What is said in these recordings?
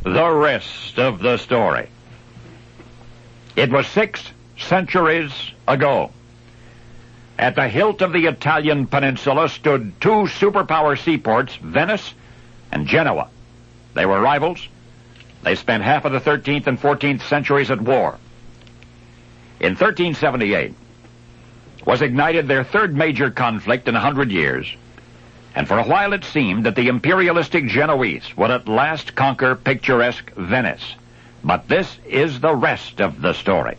the rest of the story. It was 6 centuries ago. At the hilt of the Italian peninsula stood 2 superpower seaports, Venice and Genoa. They were rivals. They spent half of the 13th and 14th centuries at war. In 1378 was ignited their third major conflict in 100 years, and for a while it seemed that the imperialistic Genoese would at last conquer picturesque Venice. But this is the rest of the story.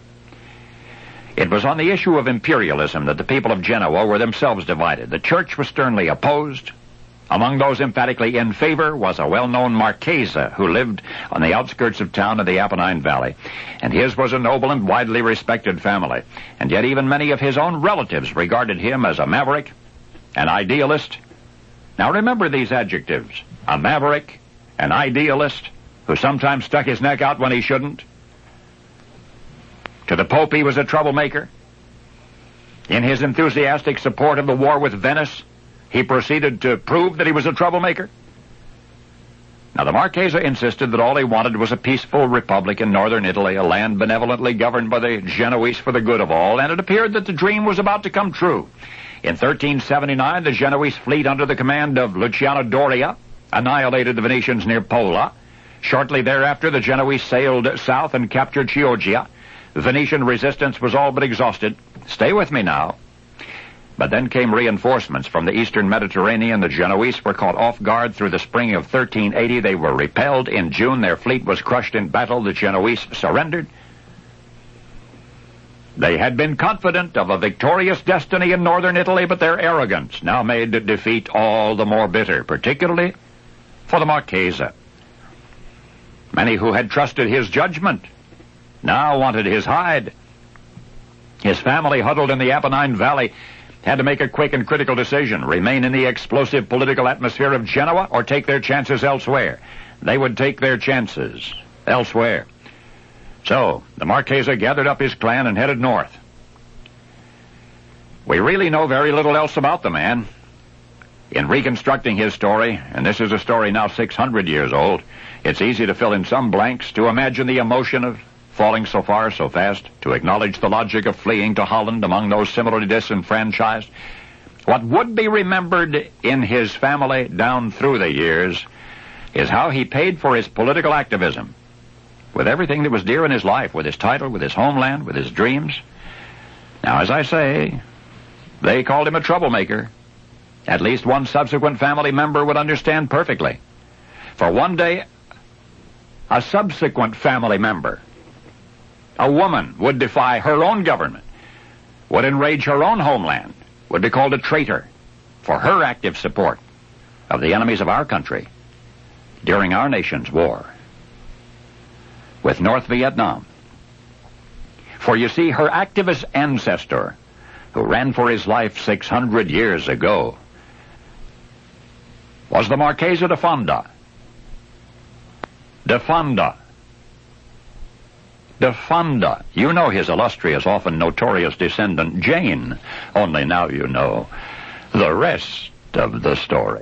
It was on the issue of imperialism that the people of Genoa were themselves divided. The church was sternly opposed. Among those emphatically in favor was a well-known Marchese who lived on the outskirts of town in the Apennine Valley. And his was a noble and widely respected family. And yet even many of his own relatives regarded him as a maverick, an idealist. Now remember these adjectives: a maverick, an idealist, who sometimes stuck his neck out when he shouldn't. To the Pope, he was a troublemaker. In his enthusiastic support of the war with Venice, he proceeded to prove that he was a troublemaker. Now, the Marchese insisted that all he wanted was a peaceful republic in northern Italy, a land benevolently governed by the Genoese for the good of all, and it appeared that the dream was about to come true. In 1379, the Genoese fleet under the command of Luciano Doria annihilated the Venetians near Pola. Shortly thereafter, the Genoese sailed south and captured Chioggia. Venetian resistance was all but exhausted. Stay with me now. But then came reinforcements from the eastern Mediterranean. The Genoese were caught off guard through the spring of 1380. They were repelled. In June, their fleet was crushed in battle. The Genoese surrendered. They had been confident of a victorious destiny in northern Italy, but their arrogance now made defeat all the more bitter, particularly for the Marchese. Many who had trusted his judgment now wanted his hide. His family, huddled in the Apennine Valley, had to make a quick and critical decision: remain in the explosive political atmosphere of Genoa or take their chances elsewhere. They would take their chances elsewhere. So the Marchese gathered up his clan and headed north. We really know very little else about the man. In reconstructing his story, and this is a story now 600 years old, it's easy to fill in some blanks, to imagine the emotion of falling so far so fast, to acknowledge the logic of fleeing to Holland among those similarly disenfranchised. What would be remembered in his family down through the years is how he paid for his political activism with everything that was dear in his life, with his title, with his homeland, with his dreams. Now, as I say, they called him a troublemaker. At least one subsequent family member would understand perfectly. For one day, a subsequent family member, a woman, would defy her own government, would enrage her own homeland, would be called a traitor for her active support of the enemies of our country during our nation's war with North Vietnam. For you see, her activist ancestor, who ran for his life 600 years ago, was the Marchese de Fonda. De Fonda. De Fonda. You know his illustrious, often notorious descendant, Jane. Only now you know the rest of the story.